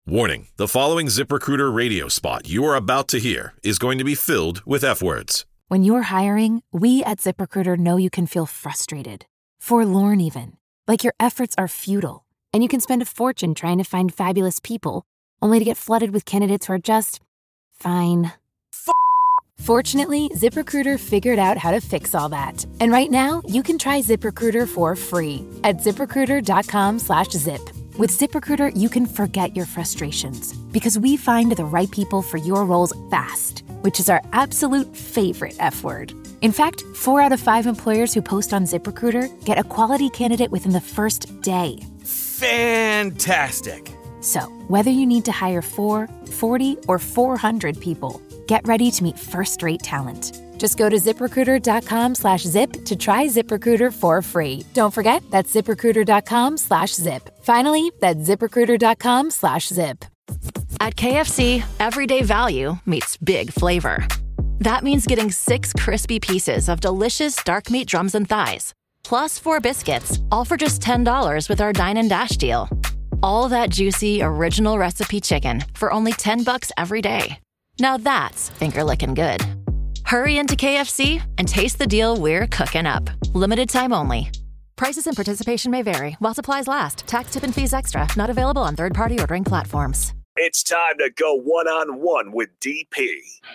Warning, the following ZipRecruiter radio spot you are about to hear is going to be filled with F-words. When you're hiring, we at ZipRecruiter know you can feel frustrated, forlorn even, like your efforts are futile, and you can spend a fortune trying to find fabulous people, only to get flooded with candidates who are just fine. Fortunately, ZipRecruiter figured out how to fix all that. And right now, you can try ZipRecruiter for free at ZipRecruiter.com/zip. With ZipRecruiter, you can forget your frustrations because we find the right people for your roles fast, which is our absolute favorite F word. In fact, 4 out of 5 employers who post on ZipRecruiter get a quality candidate within the first day. Fantastic. So, whether you need to hire 4, 40, or 400 people, get ready to meet first-rate talent. Just go to ZipRecruiter.com/zip to try ZipRecruiter for free. Don't forget, that's ZipRecruiter.com/zip. Finally, that's ZipRecruiter.com/zip. At KFC, everyday value meets big flavor. That means getting 6 crispy pieces of delicious dark meat drums and thighs, plus 4 biscuits, all for just $10 with our Dine and Dash deal. All that juicy, original recipe chicken for only $10 every day. Now that's finger-licking good. Hurry into KFC and taste the deal we're cooking up. Limited time only. Prices and participation may vary while supplies last. Tax, tip, and fees extra. Not available on third-party ordering platforms. It's time to go one-on-one with DP.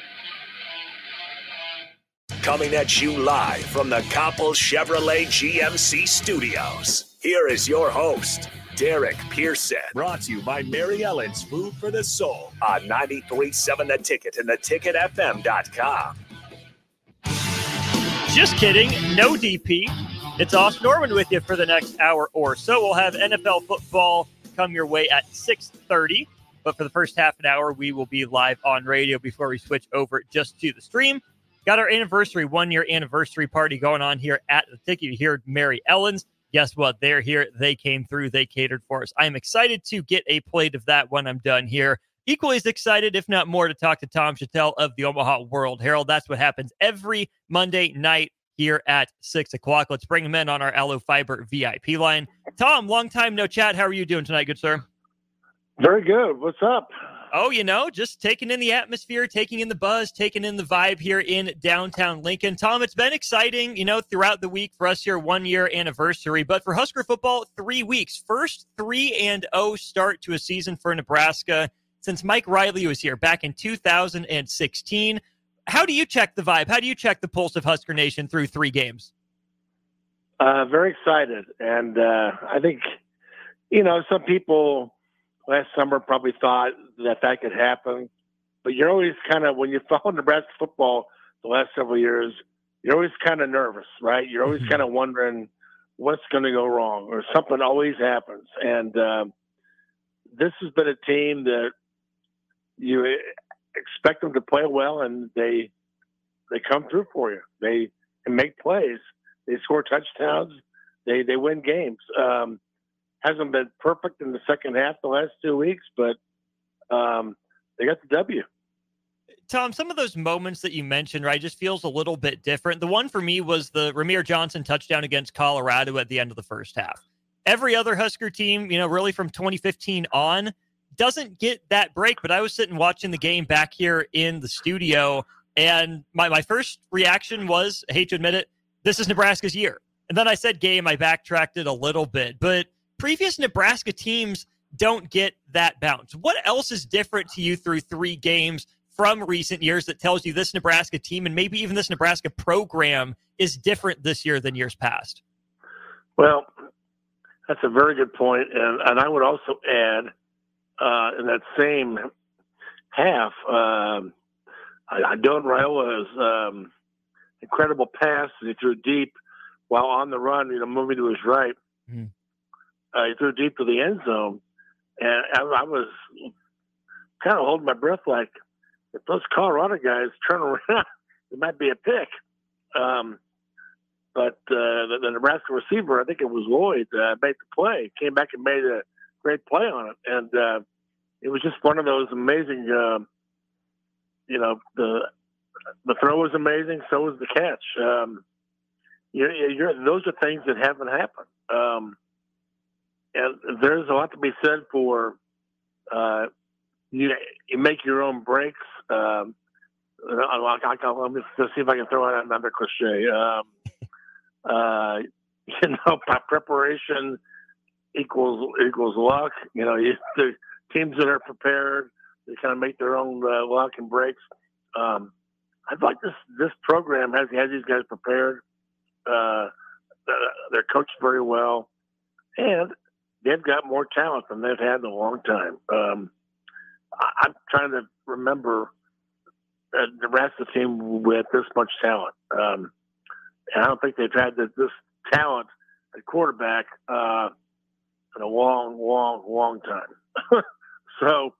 Coming at you live from the Coppel Chevrolet GMC studios. Here is your host, Derek Pearson. Brought to you by Mary Ellen's Food for the Soul on 93.7 The Ticket and theticketfm.com. Just kidding. No DP. It's Austin Norman with you for the next hour or so. We'll have NFL football come your way at 6:30. But for the first half an hour, we will be live on radio before we switch over just to the stream. Got our anniversary, 1-year anniversary party going on here at the Ticket. You hear Mary Ellen's. Guess what? They're here. They came through. They catered for us. I am excited to get a plate of that when I'm done here. Equally as excited, if not more, to talk to Tom Shatel of the Omaha World Herald. That's what happens every Monday night here at 6 o'clock. Let's bring him in on our Allo Fiber VIP line. Tom, long time no chat. How are you doing tonight, good sir? Very good. What's up? Oh, just taking in the atmosphere, taking in the buzz, taking in the vibe here in downtown Lincoln. Tom, it's been exciting, throughout the week for us here, 1-year anniversary. But for Husker football, 3 weeks. First 3-0 start to a season for Nebraska since Mike Riley was here back in 2016. How do you check the vibe? How do you check the pulse of Husker Nation through 3 games? Very excited. And I think, some people last summer probably thought that could happen. But you're always kind of, when you follow Nebraska football the last several years, you're always kind of nervous, right? You're always kind of wondering what's going to go wrong, or something always happens. And this has been a team that you expect them to play well, and they come through for you. They make plays. They score touchdowns. They win games. Hasn't been perfect in the second half the last 2 weeks, but they got the W. Tom, some of those moments that you mentioned, right, just feels a little bit different. The one for me was the Ramir Johnson touchdown against Colorado at the end of the first half. Every other Husker team, really from 2015 on, doesn't get that break. But I was sitting watching the game back here in the studio, and my first reaction was, I hate to admit it, this is Nebraska's year. And then I said game, I backtracked it a little bit. But previous Nebraska teams don't get that bounce. What else is different to you through 3 games from recent years that tells you this Nebraska team and maybe even this Nebraska program is different this year than years past? Well, that's a very good point. And I would also add, in that same half, Dylan Raiola's incredible pass he threw deep while on the run, moving to his right. He threw deep to the end zone. And I was kind of holding my breath like, if those Colorado guys turn around, it might be a pick. But the Nebraska receiver, I think it was Lloyd, made the play, came back and made a great play on it. And it was just one of those amazing, the throw was amazing, so was the catch. Those are things that haven't happened. And there's a lot to be said for you make your own breaks. Let me see if I can throw out another cliche. Preparation equals luck. The teams that are prepared, they kind of make their own luck and breaks. I'd like this program has these guys prepared. They're coached very well, and they've got more talent than they've had in a long time. I'm trying to remember the rest of the team with this much talent. And I don't think they've had this talent at quarterback in a long time. So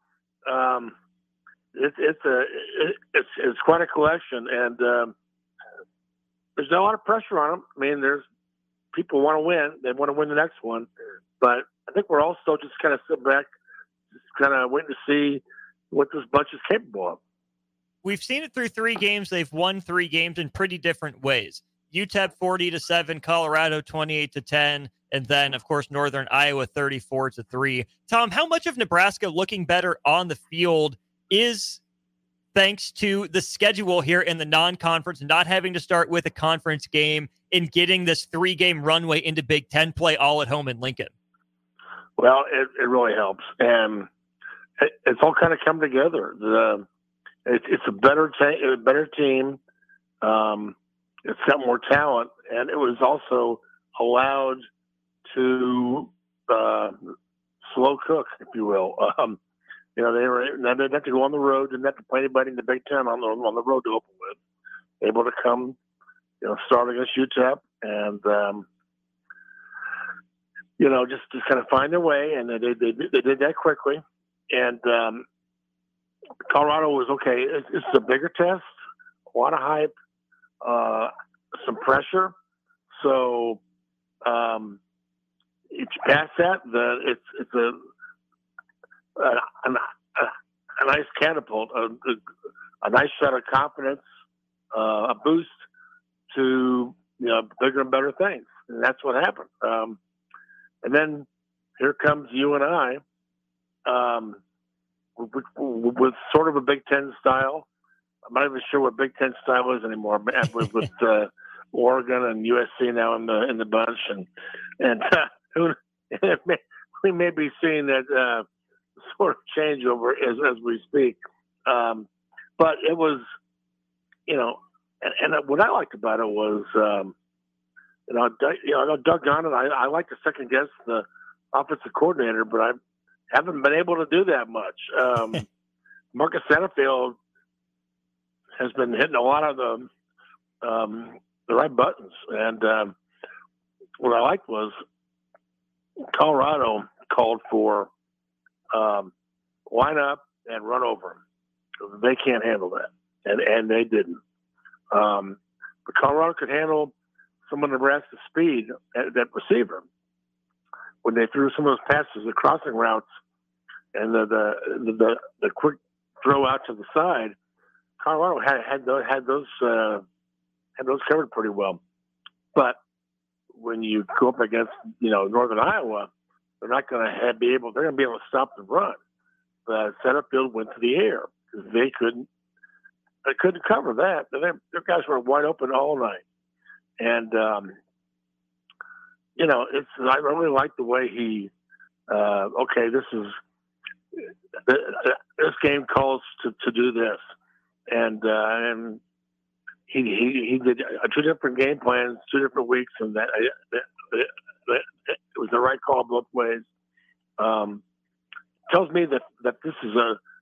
it's quite a collection, and there's not a lot of pressure on them. I mean, there's people want to win; they want to win the next one. But I think we're also just kind of sitting back, just kind of waiting to see what this bunch is capable of. We've seen it through 3 games. They've won 3 games in pretty different ways. UTEP 40-7, Colorado 28-10, and then, of course, Northern Iowa 34-3. Tom, how much of Nebraska looking better on the field is thanks to the schedule here in the non-conference, not having to start with a conference game and getting this 3-game runway into Big Ten play all at home in Lincoln? Well, it really helps, and it's all kind of come together. It's a better team. It's got more talent, and it was also allowed to slow cook, if you will. They didn't have to go on the road, didn't have to play anybody in the Big Ten on the road to open with. Able to come, start against UTEP and just kind of find their way, and they did that quickly. And Colorado was okay. It's a bigger test, a lot of hype, some pressure. So if you pass that, it's a nice catapult, a nice shot of confidence, a boost to bigger and better things, and that's what happened. And then here comes you and I. With sort of a Big Ten style. I'm not even sure what Big Ten style is anymore. With Oregon and USC now in the bunch, we may be seeing that sort of changeover as we speak. But it was, and what I liked about it was, Doug Gunn, I like to second guess the offensive coordinator, but I haven't been able to do that much. Marcus Satterfield has been hitting a lot of the right buttons, and what I liked was Colorado called for line up and run over them. They can't handle that, and they didn't. But Colorado could handle some of Nebraska's speed at that receiver. When they threw some of those passes, the crossing routes, and the quick throw out to the side, Colorado had those covered pretty well. But when you go up against Northern Iowa, they're not going to be able to stop the run. But Satterfield went to the air because they couldn't cover that. Their guys were wide open all night, and I really like the way he. This game calls to do this, and he did 2 different game plans, 2 different weeks, and that it was the right call both ways. Tells me that this is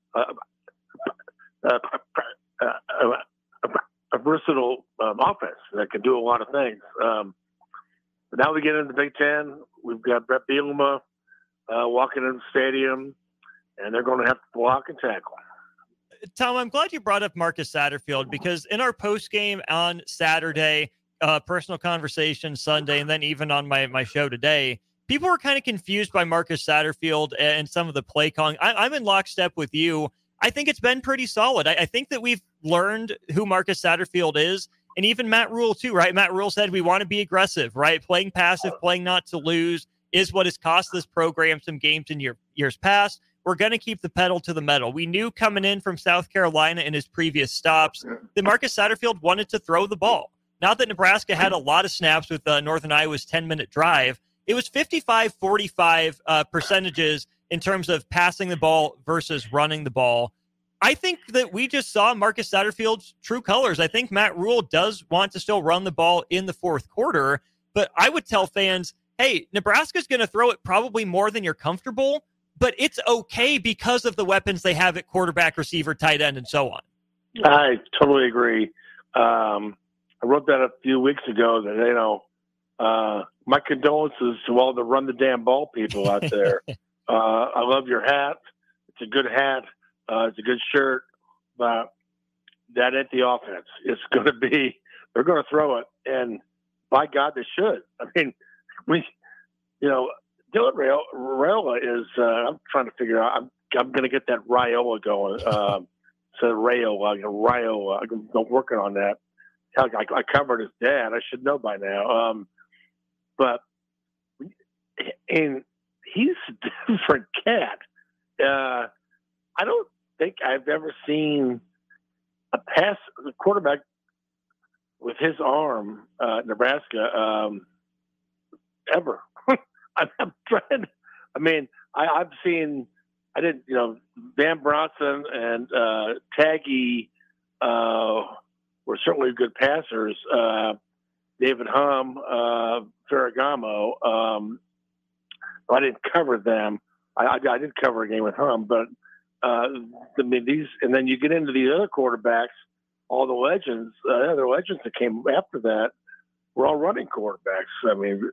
a versatile offense that can do a lot of things. But now we get into the Big Ten. We've got Brett Bielema walking in the stadium, and they're going to have to block and tackle. Tom, I'm glad you brought up Marcus Satterfield, because in our post game on Saturday, personal conversation Sunday, and then even on my show today, people were kind of confused by Marcus Satterfield and some of the play calling. I'm in lockstep with you. I think it's been pretty solid. I think that we've learned who Marcus Satterfield is, and even Matt Rule too, right? Matt Rule said we want to be aggressive, right? Playing passive, playing not to lose is what has cost this program some games in years past. we're going to keep the pedal to the metal. We knew coming in from South Carolina in his previous stops that Marcus Satterfield wanted to throw the ball. Not that Nebraska had a lot of snaps with Northern Iowa's 10-minute drive. It was 55-45 percentages in terms of passing the ball versus running the ball. I think that we just saw Marcus Satterfield's true colors. I think Matt Rule does want to still run the ball in the fourth quarter, but I would tell fans, hey, Nebraska's going to throw it probably more than you're comfortable, but it's okay because of the weapons they have at quarterback, receiver, tight end, and so on. I totally agree. I wrote that a few weeks ago that, my condolences to all the run the damn ball people out there. I love your hat. It's a good hat. It's a good shirt, but that ain't the offense. It's going to be, they're going to throw it, and by God, they should. I mean, Dylan Raiola is, I'm trying to figure out, I'm going to get that Raiola going. Raiola. I'm working on that. I covered his dad. I should know by now. And he's a different cat. I don't think I've ever seen a quarterback with his arm, Nebraska, ever. I'm trying. I mean, I've seen. I did. Van Bronson and Taggy were certainly good passers. David Hum, Ferragamo. I didn't cover them. I did cover a game with Hum, but these, and then you get into the other quarterbacks, all the legends, other legends that came after that were all running quarterbacks. I mean,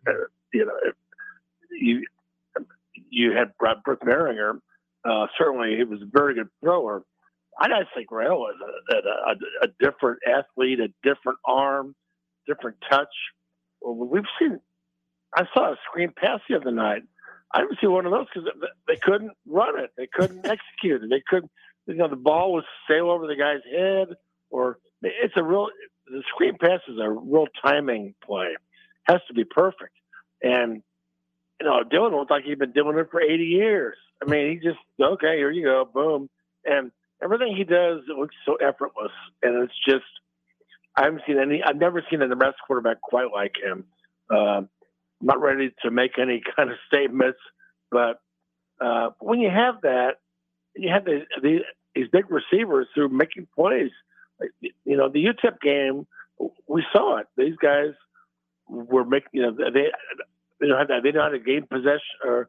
you had Brooke Maringer. Certainly, he was a very good thrower. I just think Raiola is a different athlete, a different arm, different touch. We've seen. I saw a screen pass the other night. I didn't see one of those because they couldn't run it. They couldn't execute it. They couldn't, the ball would sail over the guy's head, or the screen pass is a real timing play. Has to be perfect. And, Dylan looked like he'd been doing it for 80 years. I mean, he just, okay, here you go, boom. And everything he does, it looks so effortless. And it's just, I've never seen a Nebraska quarterback quite like him. I'm not ready to make any kind of statements, but when you have that, you have these big receivers who are making plays. The UTEP game, we saw it. These guys were making, they know how to gain possession, or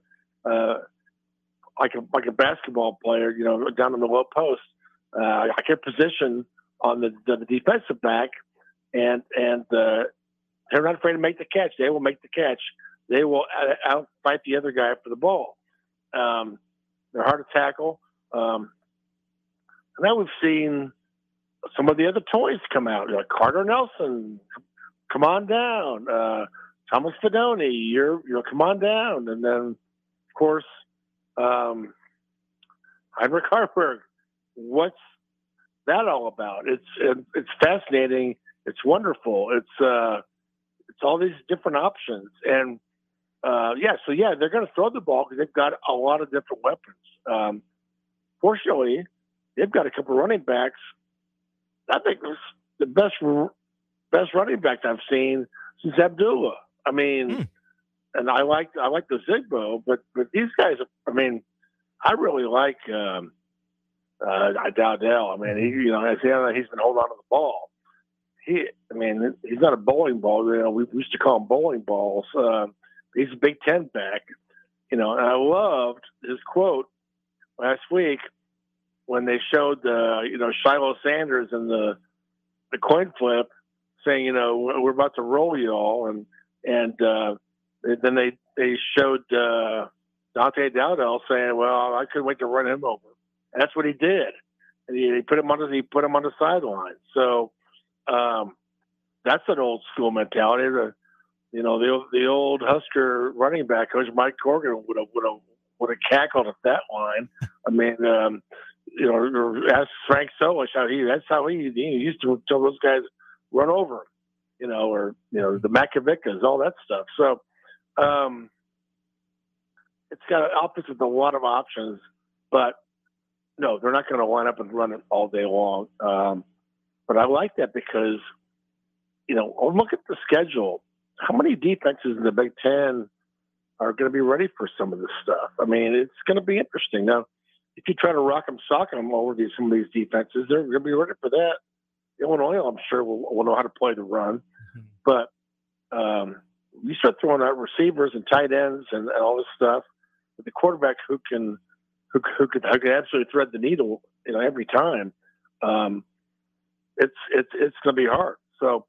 like a basketball player, down in the low post. I get position on the defensive back, and they're not afraid to make the catch. They will make the catch. They will outfight the other guy for the ball. They're hard to tackle. And now we've seen some of the other toys come out. Like Carter Nelson, come on down. Thomas Fidone, you're come on down. And then, of course, Heinrich Hartberg. What's that all about? It's fascinating. It's wonderful. It's all these different options. And, they're going to throw the ball because they've got a lot of different weapons. Fortunately, they've got a couple of running backs. I think it was the best running back I've seen since Abdullah. I mean, and I like the Zigbo, but these guys, I mean, I really like Dowdell. I mean, he's been holding on to the ball. He's not a bowling ball. We used to call him bowling balls. He's a Big Ten back. And I loved his quote last week when they showed Shiloh Sanders and the coin flip, saying, we're about to roll you all, and then they showed Dante Dowdell saying, well, I couldn't wait to run him over. And that's what he did. And he put him on the sideline. So that's an old school mentality. The old Husker running back coach Mike Corrigan would have cackled at that line. I mean, ask Frank Solich that's how he used to tell those guys run over him, or the Macavickas, all that stuff. So it's got an offense with a lot of options, But no, they're not going to line up and run it all day long. But I like that because, look at the schedule. How many defenses in the Big Ten are going to be ready for some of this stuff? I mean, it's going to be interesting. Now, if you try to rock them, sock them over some of these defenses, they're going to be ready for that. Illinois, I'm sure, will know how to play the run. Mm-hmm. But you start throwing out receivers and tight ends and all this stuff, with the quarterback who can absolutely thread the needle, every time. It's going to be hard. So,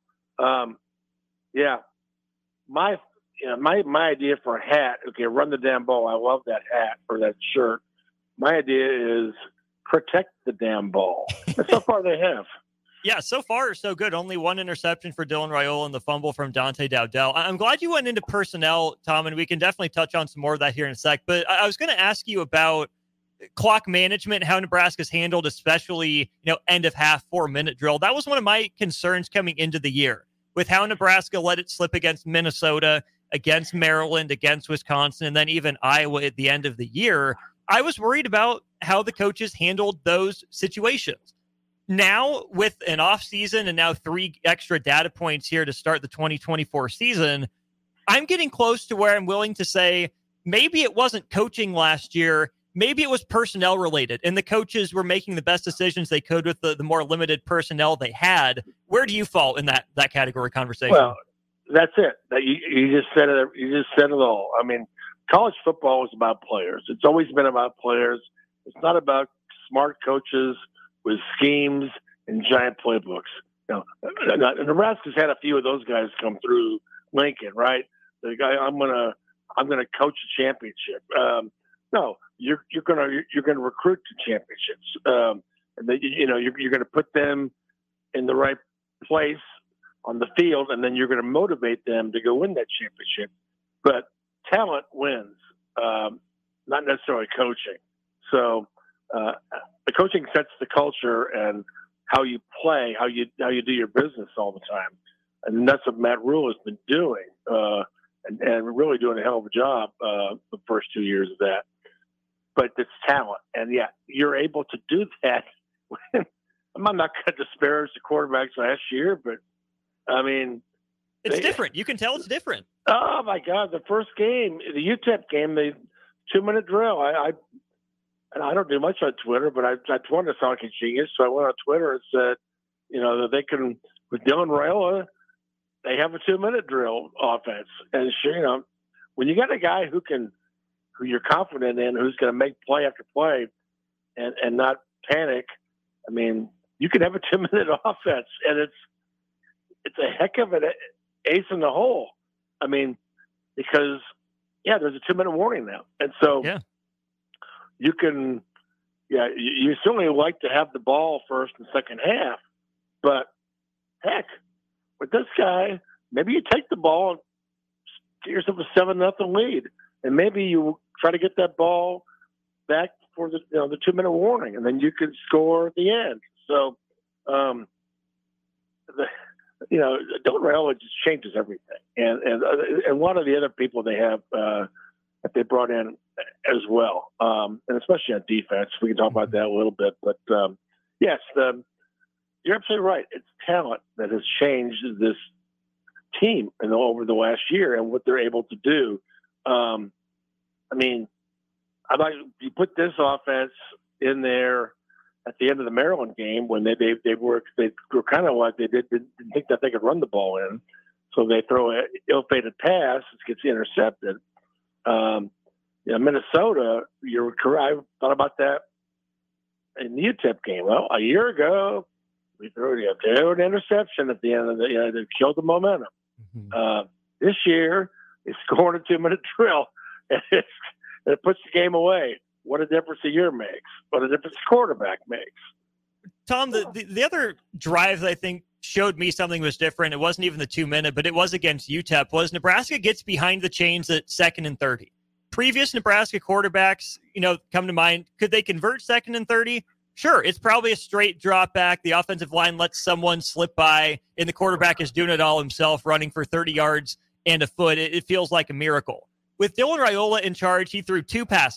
yeah, my idea for a hat. Okay, run the damn ball. I love that hat or that shirt. My idea is protect the damn ball. And so far they have. Yeah, so far so good. Only one interception for Dylan Raiola and the fumble from Dante Dowdell. I'm glad you went into personnel, Tom, and we can definitely touch on some more of that here in a sec. But I was going to ask you about clock management and how Nebraska's handled, especially, end of half 4-minute drill. That was one of my concerns coming into the year with how Nebraska let it slip against Minnesota, against Maryland, against Wisconsin, and then even Iowa at the end of the year. I was worried about how the coaches handled those situations. Now, with an off season and now 3 extra data points here to start the 2024 season, I'm getting close to where I'm willing to say maybe it wasn't coaching last year. Maybe it was personnel related, and the coaches were making the best decisions they could with the more limited personnel they had. Where do you fall in that category conversation? Well, that's it. You just said it. You just said it all. I mean, college football is about players. It's always been about players. It's not about smart coaches with schemes and giant playbooks. Nebraska's had a few of those guys come through Lincoln, right? The guy, I'm gonna coach a championship. No, you're gonna recruit to championships, and then, you're gonna put them in the right place on the field, and then you're gonna motivate them to go win that championship. But talent wins, not necessarily coaching. So the coaching sets the culture and how you play, how you do your business all the time, and that's what Matt Rule has been doing, and really doing a hell of a job the first 2 years of that. But it's talent, and yeah, you're able to do that. I'm not going to disparage the quarterbacks last year, but I mean, it's different. You can tell it's different. Oh my God! The first game, the UTEP game, the 2-minute drill. And I don't do much on Twitter, but I wanted to sound like a genius, so I went on Twitter and said, that they can, with Dylan Raiola, they have a 2-minute drill offense. And sure, when you got a guy who you're confident in, who's going to make play after play, and not panic, I mean, you can have a 2-minute offense, and it's a heck of an ace in the hole. I mean, because there's a 2-minute warning now, and so you can, you certainly like to have the ball first and second half, but heck, with this guy, maybe you take the ball and get yourself a 7-0 lead, and maybe you try to get that ball back for the 2-minute warning, and then you can score at the end. So, Dylan Raiola just changes everything, and a lot of the other people they have that they brought in as well, and especially on defense. We can talk about that a little bit, but yes, you're absolutely right. It's talent that has changed this team over the last year and what they're able to do. I mean, you put this offense in there at the end of the Maryland game when they were kind of like they didn't think that they could run the ball in, so they throw an ill-fated pass, it gets intercepted. Minnesota, you're correct. I thought about that in the UTEP game. Well, a year ago, we threw an interception at the end of that killed the momentum. Mm-hmm. This year, they scored a 2-minute drill, and it puts the game away. What a difference a year makes. What a difference a quarterback makes. Tom, the other drive that I think showed me something was different, it wasn't even the 2-minute, but it was against UTEP, was Nebraska gets behind the chains at 2nd and 30. Previous Nebraska quarterbacks, come to mind. Could they convert 2nd and 30? Sure. It's probably a straight drop back. The offensive line lets someone slip by, and the quarterback is doing it all himself, running for 30 yards and a foot. It feels like a miracle. With Dylan Raiola in charge, he threw 2 passes.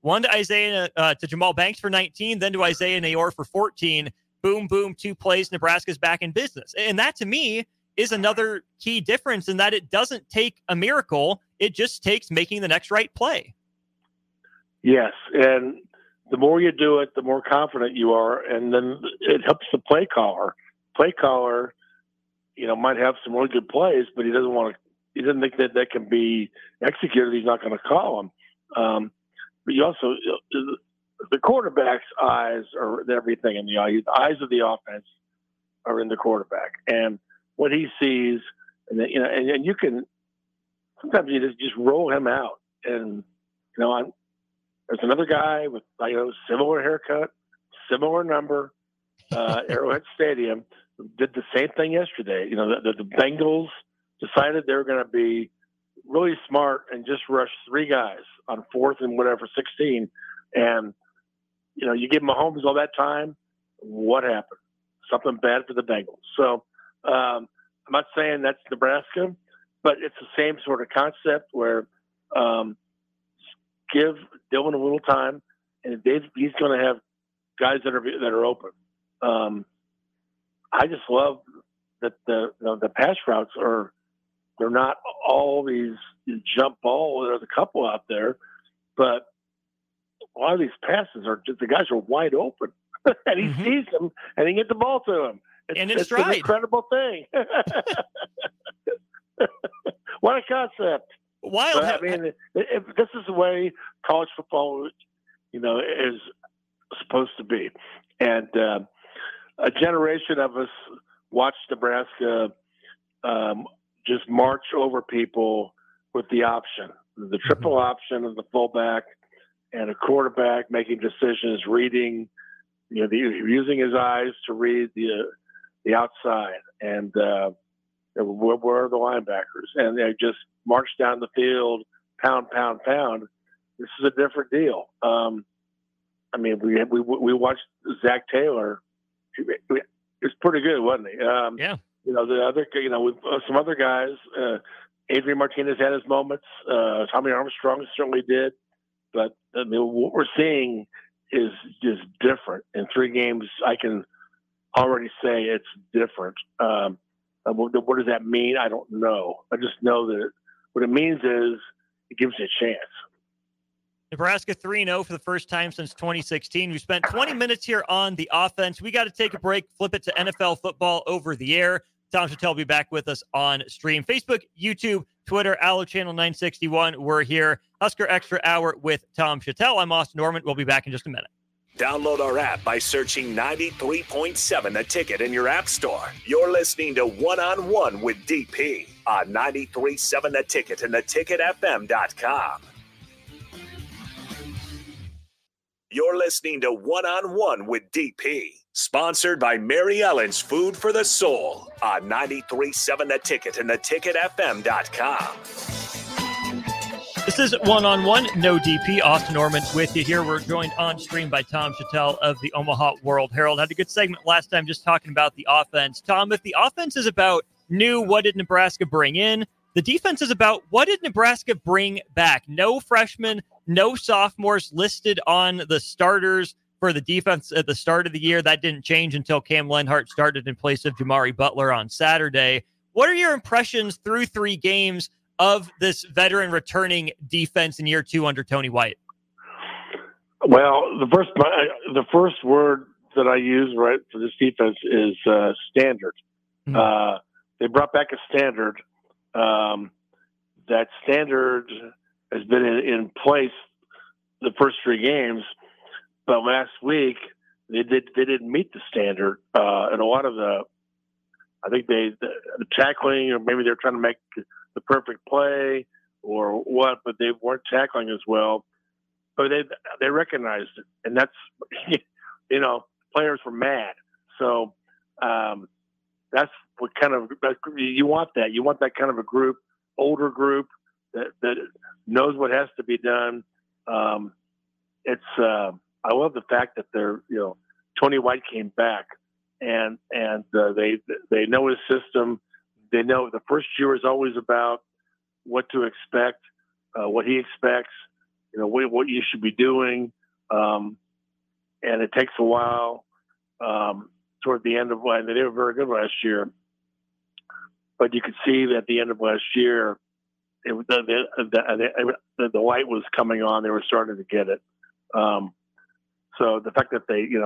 one to Jamal Banks for 19, then to Isaiah Nayor for 14. Boom, boom, 2 plays, Nebraska's back in business. And that, to me, is another key difference in that it doesn't take a miracle. It just takes making the next right play. Yes, and the more you do it, the more confident you are, and then it helps the play caller. Play caller, might have some really good plays, but he doesn't think that can be executed. He's not going to call them. But you also, the quarterback's eyes are everything in the eye. The eyes of the offense are in the quarterback, and what he sees, and you can sometimes you just roll him out, and there's another guy with similar haircut, similar number, Arrowhead Stadium, did the same thing yesterday. The Bengals decided they were going to be really smart and just rush 3 guys on 4th and 16, and you give Mahomes all that time. What happened? Something bad for the Bengals. So I'm not saying that's Nebraska, but it's the same sort of concept where give Dylan a little time, and he's going to have guys that are open. I just love that the pass routes they're not all these jump ball. There's a couple out there, but a lot of these passes are just the guys are wide open, and he sees them and he gets the ball to him. It's an incredible thing. What a concept! Wild. But, if this is the way college football, is supposed to be, and a generation of us watched Nebraska just march over people with the option, the triple option of the fullback and a quarterback making decisions, reading, using his eyes to read the outside, and where are the linebackers? And they just march down the field, pound, pound, pound. This is a different deal. We watched Zach Taylor. It was pretty good, wasn't he? Yeah. The other, with some other guys, Adrian Martinez had his moments. Tommy Armstrong certainly did. But what we're seeing is just different. In 3 games, I can already say it's different. What does that mean? I don't know. I just know that what it means is it gives you a chance. Nebraska 3-0 for the first time since 2016. We spent 20 minutes here on the offense. We got to take a break, flip it to NFL football over the air. Tom Chattel will be back with us on stream. Facebook, YouTube, Twitter, Allo Channel 961. We're here. Husker Extra Hour with Tom Chattel. I'm Austin Norman. We'll be back in just a minute. Download our app by searching 93.7 The Ticket in your app store. You're listening to One-on-One with DP on 93.7 The Ticket and theticketfm.com. You're listening to One-on-One with DP, sponsored by Mary Ellen's Food for the Soul on 93.7 The Ticket and theticketfm.com. This is One-on-One, no DP. Austin Norman with you here. We're joined on stream by Tom Chattel of the Omaha World Herald. Had a good segment last time just talking about the offense. Tom, if the offense is about new, what did Nebraska bring in? The defense is about what did Nebraska bring back? No freshmen, no sophomores listed on the starters for the defense at the start of the year. That didn't change until Cam Lenhart started in place of Jamari Butler on Saturday. What are your impressions through 3 games of this veteran returning defense in year 2 under Tony White? Well, the first word that I use right for this defense is standard. Mm-hmm. They brought back a standard. That standard has been in place the first 3 games, but last week they didn't meet the standard, and a lot of I think the tackling, or maybe they're trying to make the perfect play or what, but they weren't tackling as well. But they recognized it, and that's players were mad. So that's what kind of you want that. You want that kind of a group, older group that knows what has to be done. I love the fact that Tony White came back and they know his system. They know the first year is always about what to expect, what he expects. what you should be doing. And it takes a while. Toward the end of they were very good last year, but you could see that at the end of last year, the light was coming on. They were starting to get it. So the fact that they,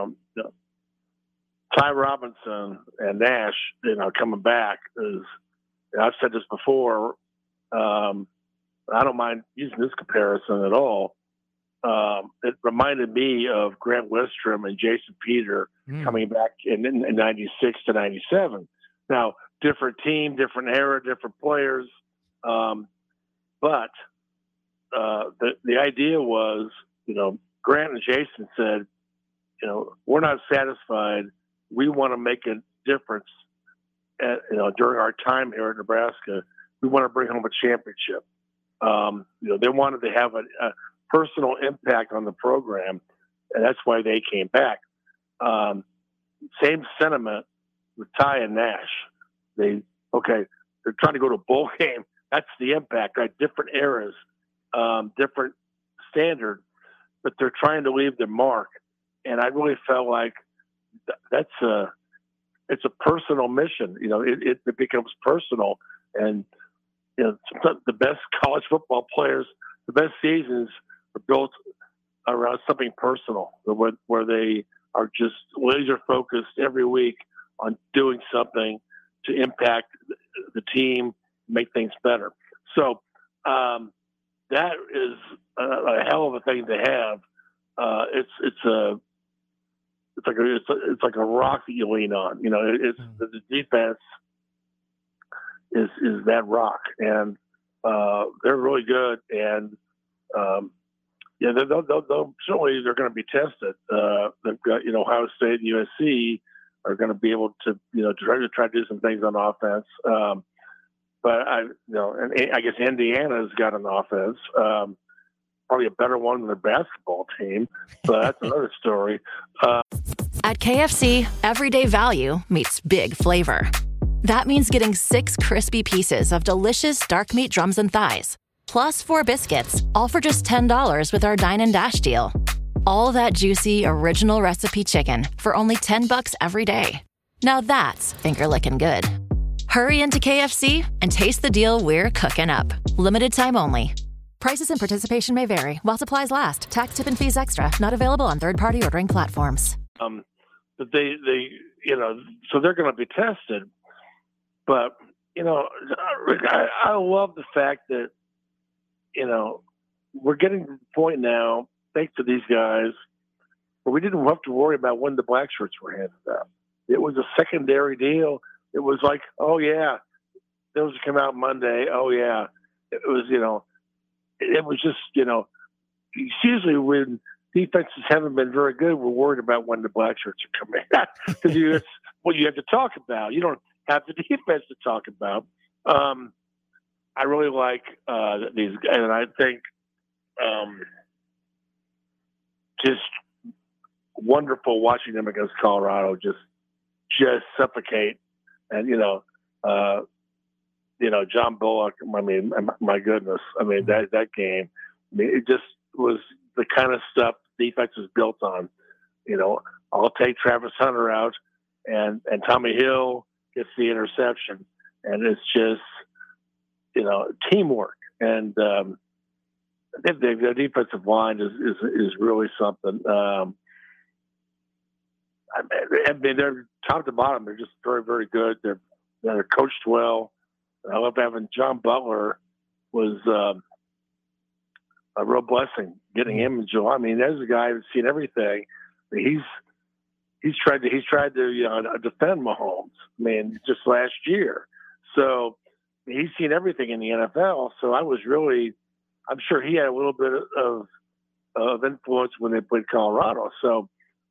Ty Robinson and Nash, coming back is, I've said this before. I don't mind using this comparison at all. It reminded me of Grant Wistrom and Jason Peter coming back in 96 to 97. Now, different team, different era, different players. But the idea was, Grant and Jason said, we're not satisfied. We want to make a difference during our time here at Nebraska. We want to bring home a championship. They wanted to have a personal impact on the program, and that's why they came back. Same sentiment with Ty and Nash. They're trying to go to a bowl game. That's the impact, right? Different eras, different standard, but they're trying to leave their mark. And I really felt like it's a personal mission. It becomes personal, and the best college football players, the best seasons are built around something personal, where they are just laser focused every week on doing something to impact the team, make things better. So that is a hell of a thing to have. It's like a rock that you lean on. The defense is that rock, and they're really good. And they'll certainly they're going to be tested. They've got Ohio State and USC are going to be able to try to do some things on offense. But I guess Indiana's got an offense, probably a better one than their basketball team. But that's another story. At KFC, everyday value meets big flavor. That means getting 6 crispy pieces of delicious dark meat drums and thighs, plus 4 biscuits, all for just $10 with our Dine and Dash deal. All that juicy, original recipe chicken for only $10 every day. Now that's finger-licking good. Hurry into KFC and taste the deal we're cooking up. Limited time only. Prices and participation may vary while supplies last. Tax, tip, and fees extra. Not available on third-party ordering platforms. But they so they're going to be tested. But I love the fact that we're getting to the point now, thanks to these guys, where we didn't have to worry about when the black shirts were handed out. It was a secondary deal. It was like, oh yeah, those come out Monday. Oh yeah, it was it was just usually when defenses haven't been very good, we're worried about when the black shirts are coming out because it's what you have to talk about. You don't have the defense to talk about. I really like these guys, and I think just wonderful watching them against Colorado just suffocate. And John Bullock. I mean, my goodness. I mean that game. I mean, it just was the kind of stuff defense is built on. I'll take Travis Hunter out, and Tommy Hill gets the interception, and it's just teamwork. And I think the defensive line is really something. I mean, they're top to bottom. They're just very, very good. They're coached well. I love having John Butler was a real blessing getting him in July. I mean, there's a guy who's seen everything. He's tried to defend Mahomes. I mean, just last year. So he's seen everything in the NFL. So I'm sure he had a little bit of influence when they played Colorado. So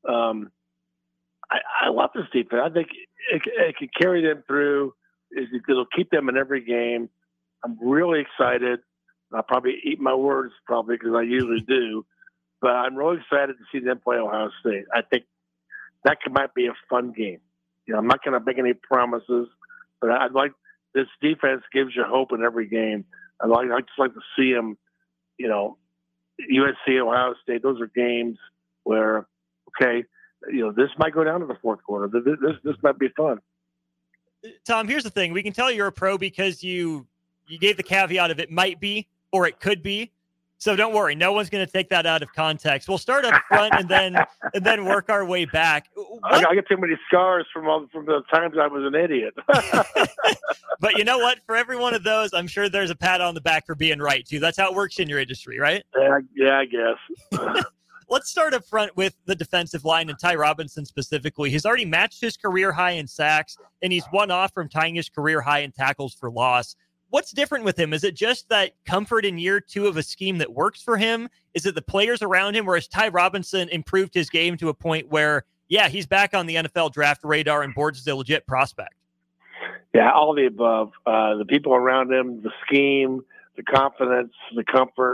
I love this defense. I think it can carry them through. It'll keep them in every game. I'm really excited. I'll probably eat my words because I usually do. But I'm really excited to see them play Ohio State. I think that might be a fun game. I'm not going to make any promises, but I'd like this defense gives you hope in every game. I'd just like to see them, USC, Ohio State, those are games where, okay, this might go down to the fourth quarter. This might be fun. Tom, here's the thing. We can tell you're a pro because you gave the caveat of it might be or it could be. So don't worry. No one's going to take that out of context. We'll start up front and then work our way back. I get too many scars from the times I was an idiot. But you know what? For every one of those, I'm sure there's a pat on the back for being right, too. That's how it works in your industry, right? Yeah, I guess. Let's start up front with the defensive line and Ty Robinson specifically. He's already matched his career high in sacks, and he's one off from tying his career high in tackles for loss. What's different with him? Is it just that comfort in year two of a scheme that works for him? Is it the players around him, or has Ty Robinson improved his game to a point where, yeah, he's back on the NFL draft radar and boards as a legit prospect? Yeah, all of the above. The people around him, the scheme, the confidence, the comfort,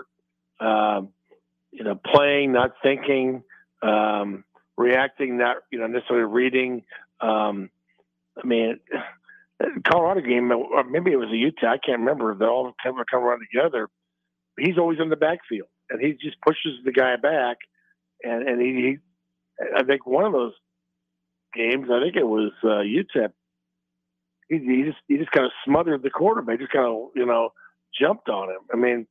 playing, not thinking, reacting, not necessarily reading. Colorado game, or maybe it was a Utah, I can't remember. They all come around together. He's always in the backfield, and he just pushes the guy back. And he I think one of those games, I think it was Utah. He just kind of smothered the quarterback. Just kind of jumped on him.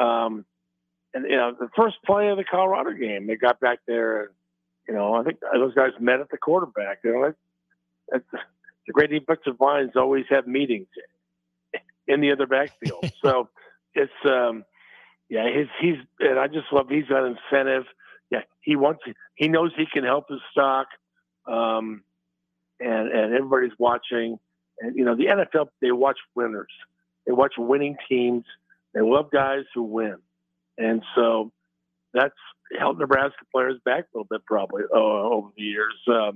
The first play of the Colorado game, they got back there. I think those guys met at the quarterback. The great defensive lines always have meetings in the other backfield. So it's he's and I just love he's got incentive. Yeah, he knows he can help his stock, and everybody's watching. And the NFL, they watch winners. They watch winning teams. They love guys who win, and so that's held Nebraska players back a little bit probably over the years.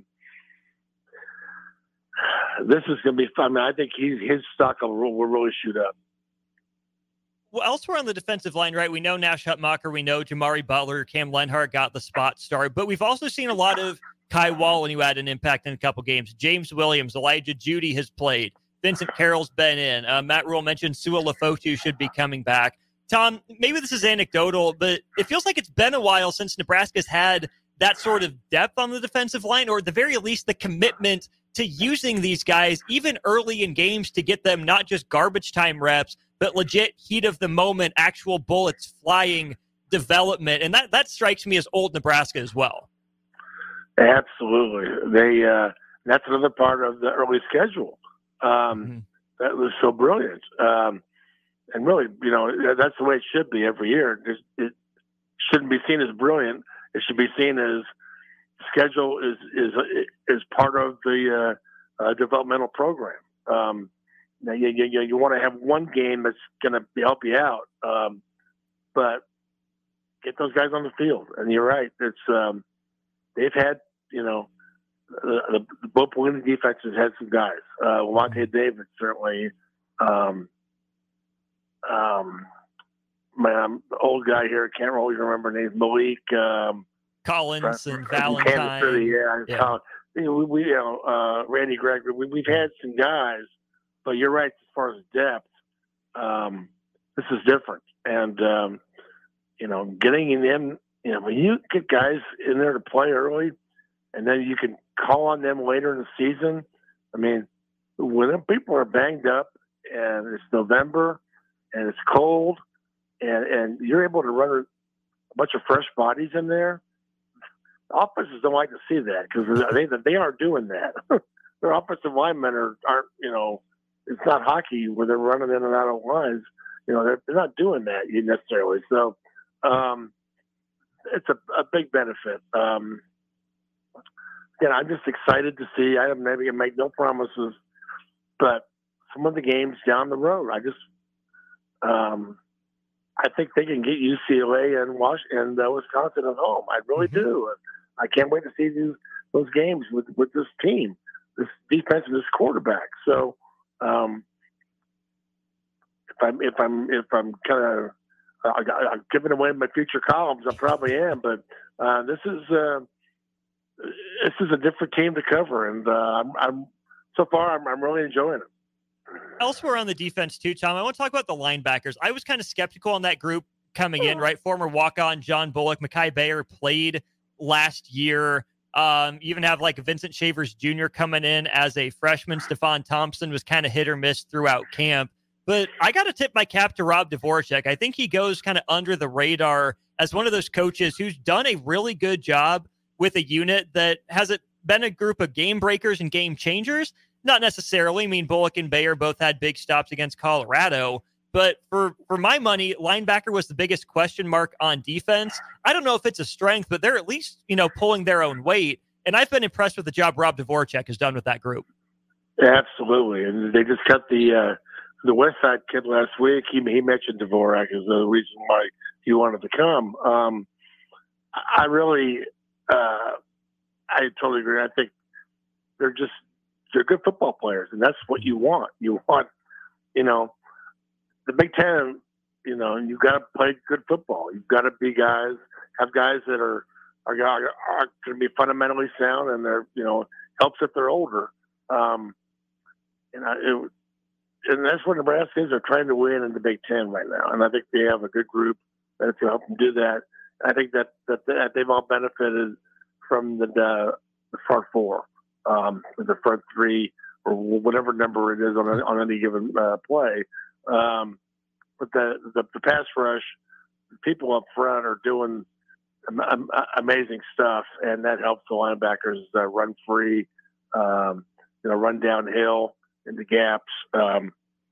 This is going to be fun. I think his stock will really shoot up. Well, elsewhere on the defensive line, right, we know Nash Hutmacher, we know Jamari Butler, Cam Lenhart got the spot start, but we've also seen a lot of Kai Wallen who had an impact in a couple games. James Williams, Elijah Judy has played. Vincent Carroll's been in. Matt Rule mentioned Sua Lefotu should be coming back. Tom, maybe this is anecdotal, but it feels like it's been a while since Nebraska's had that sort of depth on the defensive line, or at the very least the commitment to using these guys even early in games to get them not just garbage time reps, but legit heat of the moment, actual bullets flying development. And that strikes me as old Nebraska as well. Absolutely. That's another part of the early schedule. That was so brilliant. And really, that's the way it should be every year. It shouldn't be seen as brilliant. It should be seen as schedule is part of the developmental program. Now you want to have one game that's going to help you out, but get those guys on the field. And you're right; it's they've had the both winning defenses had some guys. Lavonte David certainly. My old guy here, I can't really remember names. Malik. Collins and Valentine. City, yeah. Randy Gregory. We've had some guys, but you're right as far as depth. This is different, and getting in them. When you get guys in there to play early, and then you can call on them later in the season. When people are banged up and it's November and it's cold, and you're able to run a bunch of fresh bodies in there. Offenses don't like to see that because they aren't doing that. Their offensive linemen aren't. It's not hockey where they're running in and out of lines. They're not doing that necessarily. So it's a big benefit. I'm just excited to see. I maybe make no promises, but some of the games down the road, I think they can get UCLA and Wisconsin at home. I really do. I can't wait to see those games with this team, this defense, and this quarterback. So, if I'm kind of I'm giving away my future columns, I probably am. But this is a different team to cover, and I'm really enjoying it. Elsewhere on the defense too, Tom, I want to talk about the linebackers. I was kind of skeptical on that group coming in, right? Former walk-on John Bullock, Mekhi Bayer played last year. You even have like Vincent Shavers Jr. coming in as a freshman. Stephon Thompson was kind of hit or miss throughout camp. But I got to tip my cap to Rob Dvorak. I think he goes kind of under the radar as one of those coaches who's done a really good job with a unit that hasn't been a group of game breakers and game changers. Not necessarily. I mean, Bullock and Bayer both had big stops against Colorado. But for my money, linebacker was the biggest question mark on defense. I don't know if it's a strength, but they're at least, pulling their own weight. And I've been impressed with the job Rob Dvorak has done with that group. Yeah, absolutely. And they just cut the West Side kid last week. He mentioned Dvorak as the reason why he wanted to come. I totally agree. I think they're good football players, and that's what you want. You want, the Big Ten, you've got to play good football. You've got to have guys that are going to be fundamentally sound, and they're, helps if they're older. And that's what Nebraska is. They're trying to win in the Big Ten right now, and I think they have a good group that's going to help them do that. I think that they've all benefited from the front four, the front three, or whatever number it is on any given play. But the pass rush, people up front are doing amazing stuff, and that helps the linebackers run free, run downhill in the gaps. So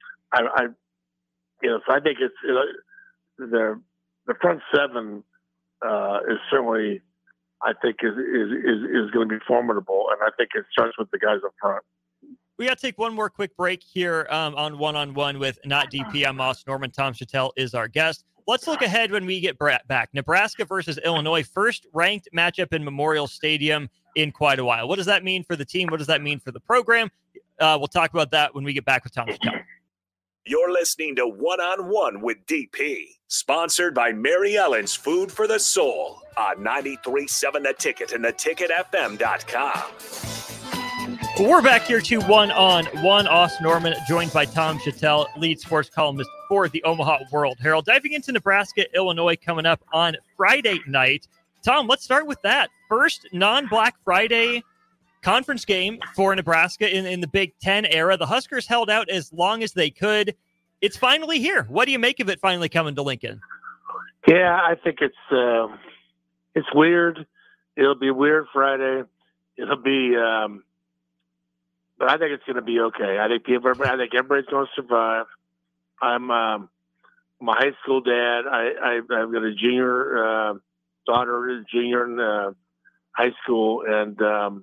I think it's the front seven is certainly, I think, is going to be formidable, and I think it starts with the guys up front. We got to take one more quick break here on One-on-One with Not DP. I'm Moss Norman. Tom Chattel is our guest. Let's look ahead when we get back. Nebraska versus Illinois, first ranked matchup in Memorial Stadium in quite a while. What does that mean for the team? What does that mean for the program? We'll talk about that when we get back with Tom Chattel. You're listening to One-on-One with DP, sponsored by Mary Ellen's Food for the Soul on 93.7 The Ticket and theticketfm.com. We're back here to One-on-One. Austin Norman, joined by Tom Chattel, lead sports columnist for the Omaha World Herald. Diving into Nebraska, Illinois coming up on Friday night. Tom, let's start with that. First non-Black Friday conference game for Nebraska in the Big Ten era. The Huskers held out as long as they could. It's finally here. What do you make of it finally coming to Lincoln? Yeah, I think it's weird. It'll be weird Friday. It'll be, but I think it's going to be okay. I think everybody's going to survive. I'm my high school dad. I've got a junior daughter, junior in high school, and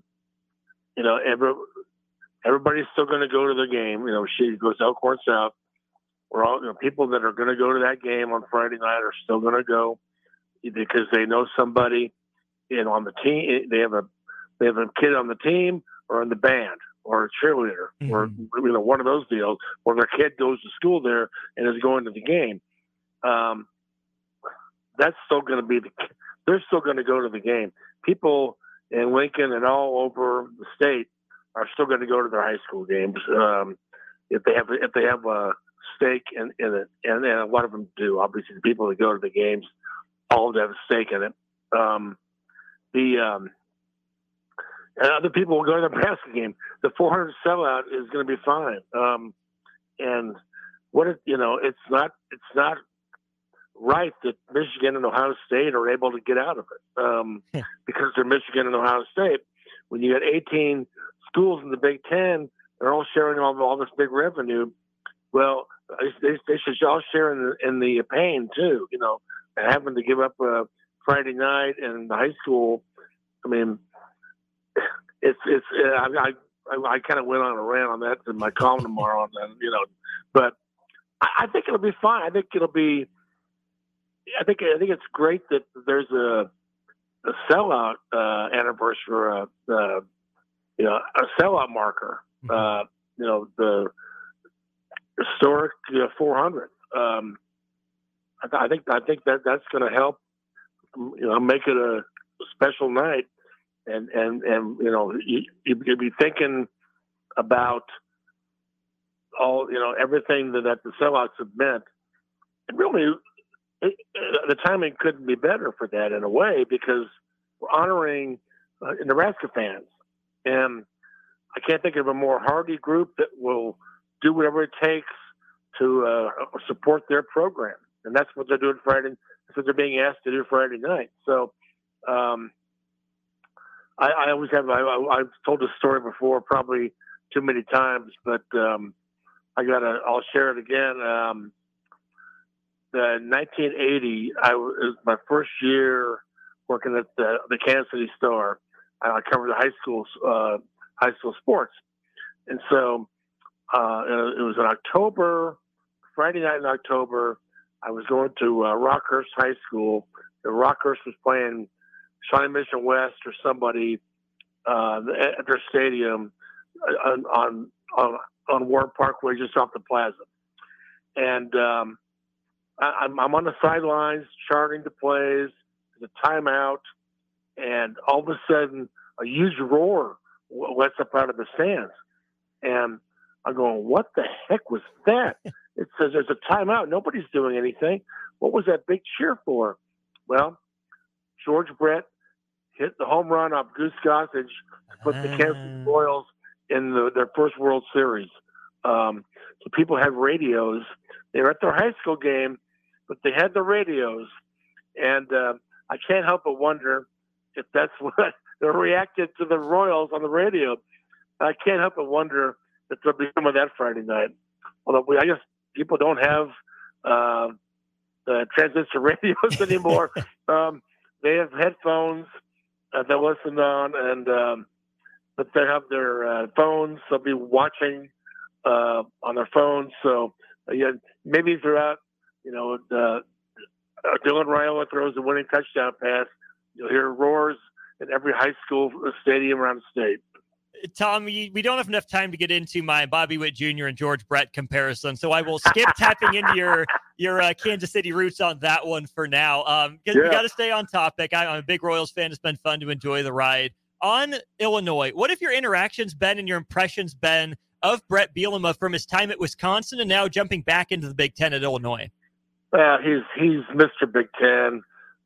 everybody's still going to go to the game. She goes Elkhorn South. We're all people that are going to go to that game on Friday night are still going to go because they know somebody, on the team. They have a kid on the team or in the band or a cheerleader or one of those deals where their kid goes to school there and is going to the game. That's still going to be they're still going to go to the game. People in Lincoln and all over the state are still going to go to their high school games if they have a stake in it, and a lot of them do. Obviously, the people that go to the games all have a stake in it. And other people will go to the Nebraska game. The 400 sellout is going to be fine. And it's not right that Michigan and Ohio State are able to get out of it because they're Michigan and Ohio State. When you got 18 schools in the Big Ten, they're all sharing all this big revenue. Well, they should all share in the pain too. And having to give up Friday night and the high school. I mean, I kind of went on a rant on that in my column tomorrow, and then, but I think it'll be fine. I think it's great that there's a sellout anniversary, a sellout marker. The historic 400. I think that's going to help. Make it a special night, and you'd be thinking about all everything that the sellouts have meant. And really, the timing couldn't be better for that in a way, because we're honoring Nebraska fans. And I can't think of a more hardy group that will do whatever it takes to support their program. And that's what they're doing Friday. That's what they're being asked to do Friday night. So I always have, I've told this story before, probably too many times, but I'll share it again. The 1980, it was my first year working at the Kansas City Star. I covered the high school sports. And so it was in October, Friday night in October. I was going to Rockhurst High School. Rockhurst was playing Shawnee Mission West or somebody at their stadium on Warren Parkway, just off the plaza. And I'm on the sidelines charting the plays, the timeout, and all of a sudden a huge roar lets up out of the stands. And I'm going, what the heck was that? It says there's a timeout. Nobody's doing anything. What was that big cheer for? Well, George Brett hit the home run off Goose Gossage to put the Kansas City Royals in their first World Series. So people had radios. They were at their high school game, but they had the radios. And I can't help but wonder if that's what they reacted to the Royals on the radio. I can't help but wonder if there'll be some of that Friday night. Although I guess people don't have the transistor radios anymore. They have headphones they listen on, and but they have their phones. They'll be watching on their phones. So maybe throughout, Dylan Raiola throws a winning touchdown pass, you'll hear roars in every high school stadium around the state. Tom, we don't have enough time to get into my Bobby Witt Jr. and George Brett comparison, so I will skip tapping into your Kansas City roots on that one for now. We got to stay on topic. I'm a big Royals fan. It's been fun to enjoy the ride. On Illinois, what have your interactions been and your impressions been of Brett Bielema from his time at Wisconsin and now jumping back into the Big Ten at Illinois? Well, he's Mr. Big Ten.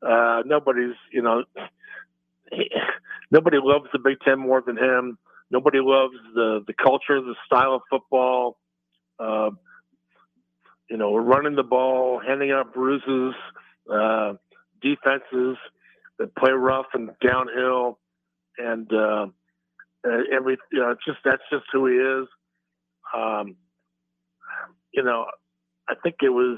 Nobody loves the Big Ten more than him. Nobody loves the culture, the style of football. We're running the ball, handing out bruises, defenses that play rough and downhill, and that's just who he is. I think it was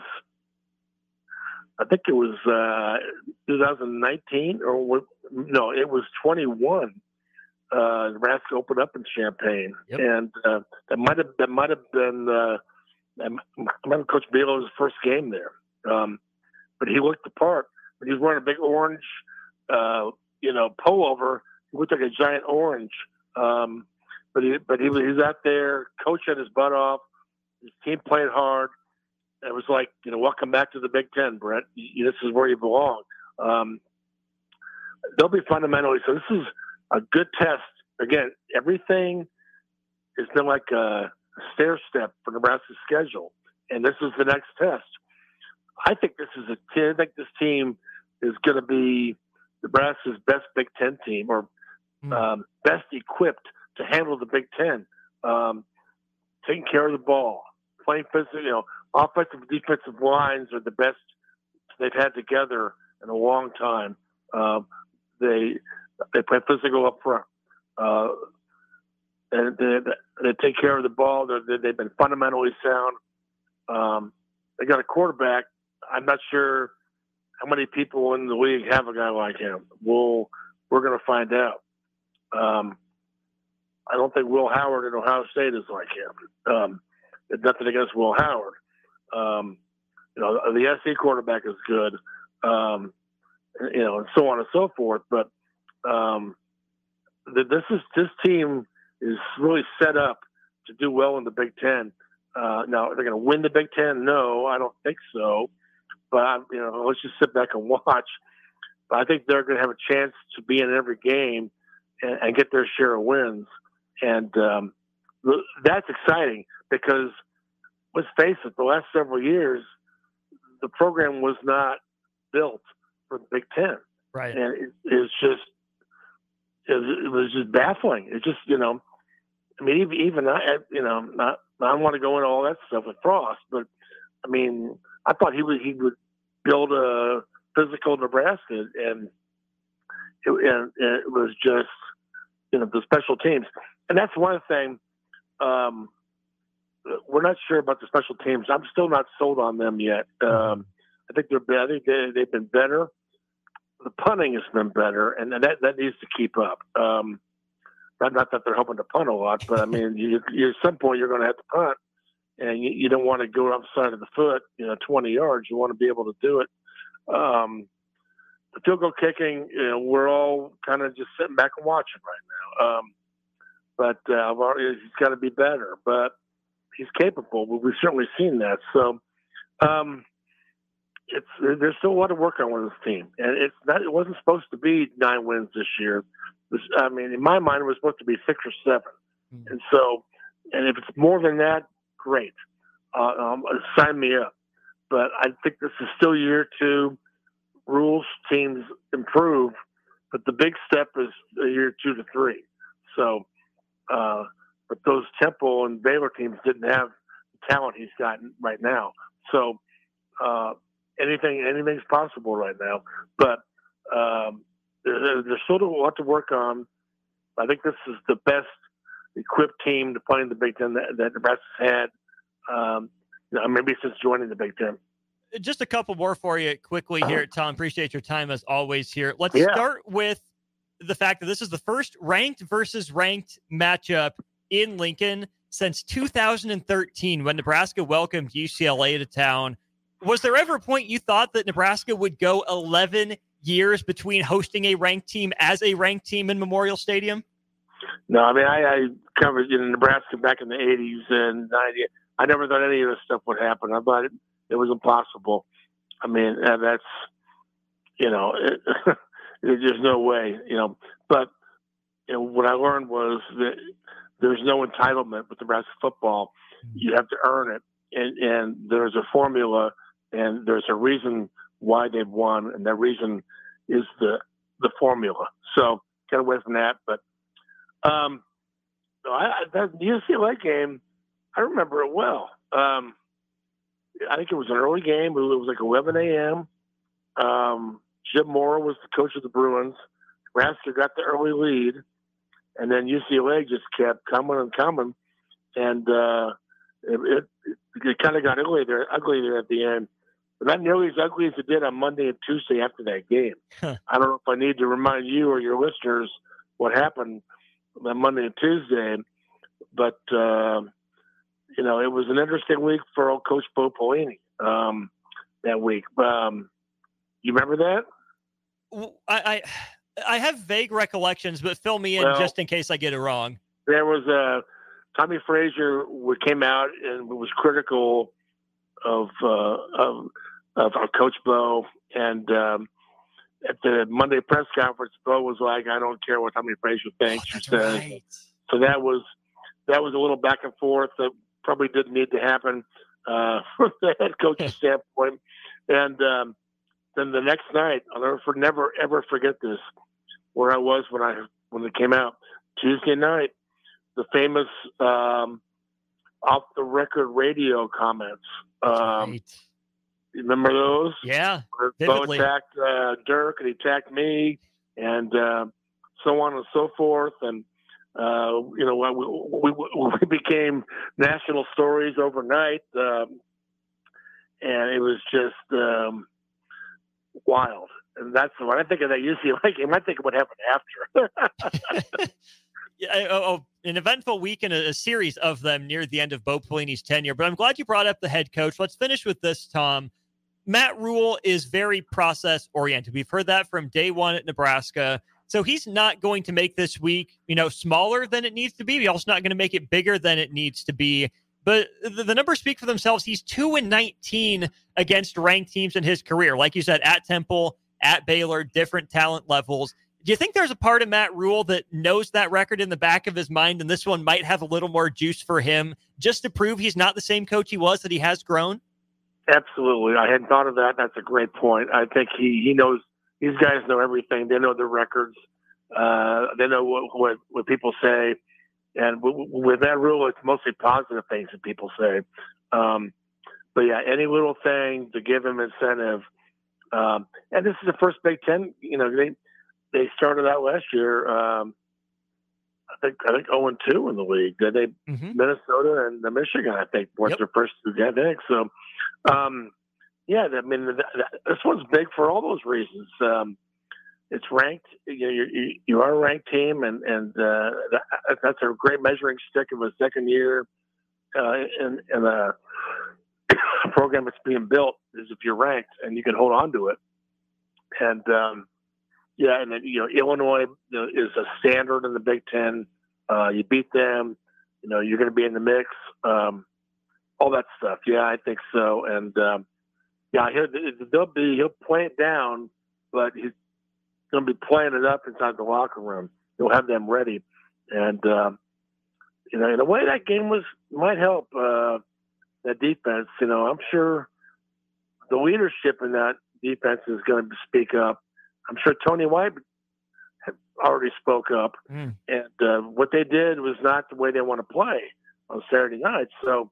2019 it was 21. Nebraska opened up in Champaign, yep. And that might have been Coach Bielema's first game there. But he looked the part. When he was wearing a big orange, pullover, he looked like a giant orange. But he was out there coaching his butt off. His team played hard. It was like, welcome back to the Big Ten, Brett. This is where you belong. They'll be fundamentally. So this is a good test. Again, everything has been like a stair step for Nebraska's schedule, and this is the next test. I think this team is going to be Nebraska's best Big Ten team, or best equipped to handle the Big Ten. Taking care of the ball, playing physical. Offensive and defensive lines are the best they've had together in a long time. They play physical up front, and they take care of the ball. They've been fundamentally sound. They got a quarterback. I'm not sure how many people in the league have a guy like him. We're going to find out. I don't think Will Howard at Ohio State is like him. There's nothing against Will Howard. The SC quarterback is good, and so on and so forth. But this team is really set up to do well in the Big Ten. Now, are they going to win the Big Ten? No, I don't think so. But let's just sit back and watch. But I think they're going to have a chance to be in every game and get their share of wins. And that's exciting because, let's face it, the last several years, the program was not built for the Big Ten. Right. And it was just baffling. It just, I mean, even I don't want to go into all that stuff with Frost, but I mean, I thought he would build a physical Nebraska, and it was just, the special teams. And that's one thing. We're not sure about the special teams. I'm still not sold on them yet. I think they're better. They've been better. The punting has been better, and that needs to keep up. Not that they're hoping to punt a lot, but I mean, you at some point you're going to have to punt, and you don't want to go outside of the foot, 20 yards. You want to be able to do it. The field goal kicking, we're all kind of just sitting back and watching right now. But he's got to be better. But he's capable. We've certainly seen that. So there's still a lot of work on with this team, and it wasn't supposed to be 9 wins this year. In my mind, it was supposed to be 6 or 7. Mm-hmm. And so, and if it's more than that, great. Sign me up. But I think this is still year 2. Rules teams improve, but the big step is year 2 to 3. So, but those Temple and Baylor teams didn't have the talent he's gotten right now. So, anything's possible right now. But there's still a lot to work on. I think this is the best equipped team to play in the Big Ten that Nebraska's had, maybe since joining the Big Ten. Just a couple more for you quickly here, Tom. Appreciate your time as always here. Let's start with the fact that this is the first ranked versus ranked matchup in Lincoln since 2013 when Nebraska welcomed UCLA to town. Was there ever a point you thought that Nebraska would go 11 years between hosting a ranked team as a ranked team in Memorial Stadium? No, I mean, I covered Nebraska back in the 80s and 90s. I never thought any of this stuff would happen. I thought it was impossible. I mean, that's, there's no way, But, what I learned was that there's no entitlement with Nebraska football. You have to earn it. And there's a formula, and there's a reason why they've won, and that reason is the formula. So get away from that. But that UCLA game, I remember it well. I think it was an early game. It was like 11 a.m. Jim Mora was the coach of the Bruins. Nebraska got the early lead, and then UCLA just kept coming and coming, and it kind of got ugly there at the end. But not nearly as ugly as it did on Monday and Tuesday after that game. I don't know if I need to remind you or your listeners what happened on Monday and Tuesday, but it was an interesting week for old Coach Bo Pelini that week. You remember that? I have vague recollections, but fill me in just in case I get it wrong. There was Tommy Frazier came out and was critical of Coach Bo, and at the Monday press conference, Bo was like, "I don't care what Tommy Frazier thinks." Right. So that was a little back and forth that probably didn't need to happen from the head coach's standpoint. And then the next night, I'll never ever forget this, where I was when it came out Tuesday night, the famous off the record radio comments. Right. You remember those? Yeah. Bo attacked Dirk, and he attacked me, and so on and so forth. And we became national stories overnight, and it was just wild. And that's when I think of that UCLA game, I think of what happened after. An eventful week and a series of them near the end of Bo Pelini's tenure. But I'm glad you brought up the head coach. Let's finish with this, Tom. Matt Rhule is very process-oriented. We've heard that from day one at Nebraska. So he's not going to make this week, smaller than it needs to be. He's also not going to make it bigger than it needs to be. But the numbers speak for themselves. He's 2-19 against ranked teams in his career. Like you said, at Temple, at Baylor, different talent levels. Do you think there's a part of Matt Rhule that knows that record in the back of his mind, and this one might have a little more juice for him just to prove he's not the same coach he was, that he has grown? Absolutely. I hadn't thought of that. That's a great point. I think he knows, these guys know everything. They know their records. They know what people say. And with that rule, it's mostly positive things that people say. But yeah, any little thing to give them incentive. And this is the first Big Ten, they started out last year. I think 0-2 in the league. They Minnesota and Michigan, I think, were their first two games. So, this one's big for all those reasons. It's ranked. You are a ranked team, and that's a great measuring stick of a second year in a program that's being built. Is if you're ranked and you can hold on to it. And and then Illinois is a standard in the Big Ten. You beat them, you're going to be in the mix. All that stuff. Yeah, I think so. And he'll play it down, but he's going to be playing it up inside the locker room. He'll have them ready. And in a way, that game might help that defense. I'm sure the leadership in that defense is going to speak up. I'm sure Tony White already spoke up, and what they did was not the way they want to play on Saturday night. So,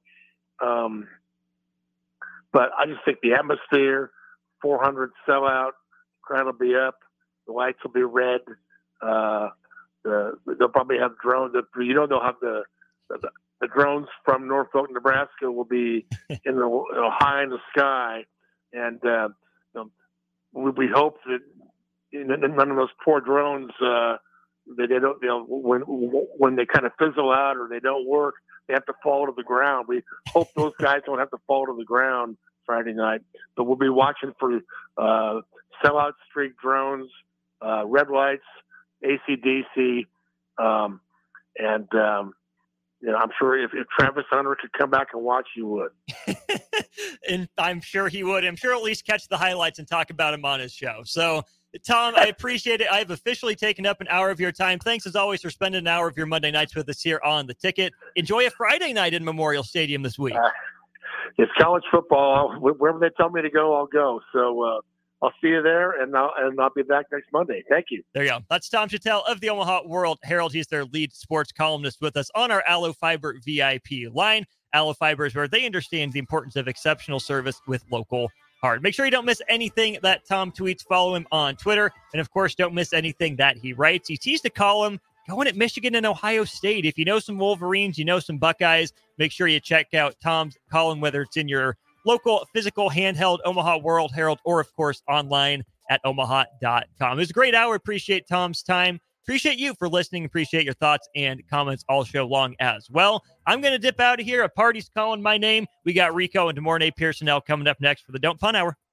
but I just think the atmosphere, 400 sellout, crowd will be up, the lights will be red. They'll probably have drones. They'll have the drones from Norfolk, Nebraska, will be in the high in the sky, and we hope that none of those poor drones they don't, when they kind of fizzle out or they don't work, they have to fall to the ground. We hope those guys don't have to fall to the ground Friday night. But we'll be watching for sellout streak drones, red lights, AC/DC, and I'm sure if Travis Hunter could come back and watch, he would. And I'm sure he would. I'm sure at least catch the highlights and talk about him on his show. So, Tom, I appreciate it. I've officially taken up an hour of your time. Thanks, as always, for spending an hour of your Monday nights with us here on The Ticket. Enjoy a Friday night in Memorial Stadium this week. It's college football. Wherever they tell me to go, I'll go. So I'll see you there, and I'll be back next Monday. Thank you. There you go. That's Tom Shatel of the Omaha World Herald. He's their lead sports columnist with us on our Allo Fiber VIP line. Allo Fiber is where they understand the importance of exceptional service with local heart. Make sure you don't miss anything that Tom tweets. Follow him on Twitter. And, of course, don't miss anything that he writes. He teased a column going at Michigan and Ohio State. If you know some Wolverines, you know some Buckeyes, make sure you check out Tom's column, whether it's in your local, physical, handheld Omaha World Herald, or, of course, online at omaha.com. It was a great hour. Appreciate Tom's time. Appreciate you for listening. Appreciate your thoughts and comments all show long as well. I'm going to dip out of here. A party's calling my name. We got Rico and DeMornay Pearsonell coming up next for the Don't Punt Hour.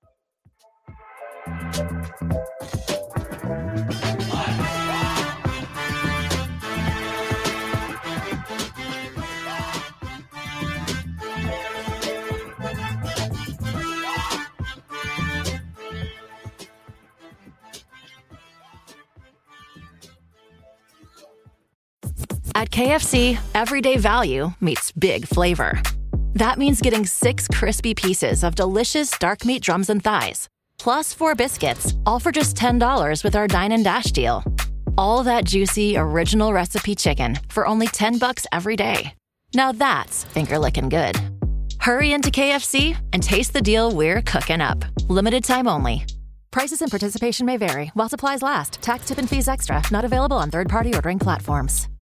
At KFC, everyday value meets big flavor. That means getting 6 crispy pieces of delicious dark meat drums and thighs, plus 4 biscuits, all for just $10 with our Dine and Dash deal. All that juicy, original recipe chicken for only $10 every day. Now that's finger-licking good. Hurry into KFC and taste the deal we're cooking up. Limited time only. Prices and participation may vary while supplies last. Tax, tip, and fees extra. Not available on third-party ordering platforms.